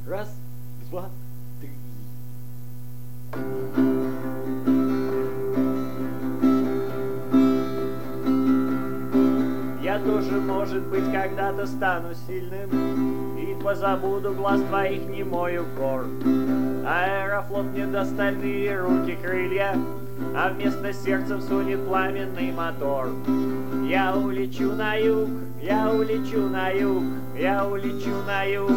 Раз, два, три. Я тоже, может быть, когда-то стану сильным и позабуду глаз твоих немой укор. Аэрофлот мне даст стальные руки крылья, а вместо сердца всунет пламенный мотор. Я улечу на юг, я улечу на юг, я улечу на юг.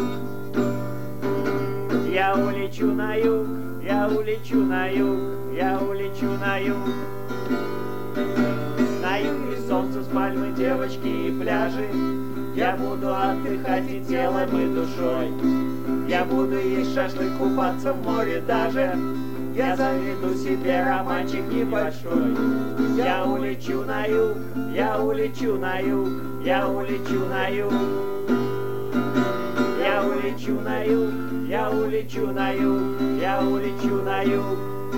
Я улечу на юг, я улечу на юг, я улечу на юг. На юге солнце с пальмы, девочки и пляжи. Я буду отдыхать и телом, и душой. Я буду есть шашлык, купаться в море даже. Я заведу себе романчик небольшой. Я улечу на юг, я улечу на юг, я улечу на юг. Я улечу на юг, я улечу на юг, я улечу на юг.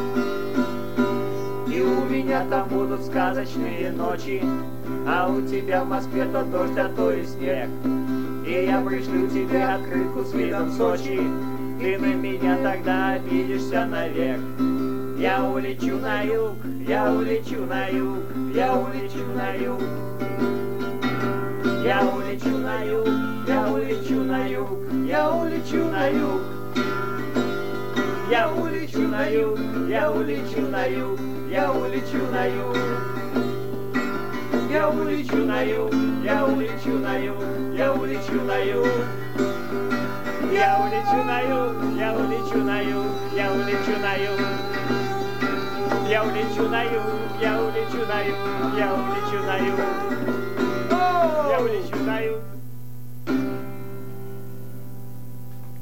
И у меня там будут сказочные ночи, а у тебя в Москве то дождь, а то и снег. И я пришлю тебе открытку с видом Сочи, ты на меня тогда обидишься навек. Я улечу на юг, я улечу на юг, я улечу на юг. Я улечу на юг, я улечу на юг, я улечу на юг. Я улечу на юг, я улечу на юг, я улечу на юг. Я улечу на юг, я улечу на юг, я улечу на юг. Я улечу на юг, я улечу на юг, я улечу на юг. Я улечу на юг, я улечу на юг, я улечу на юг. Я улечу на юг.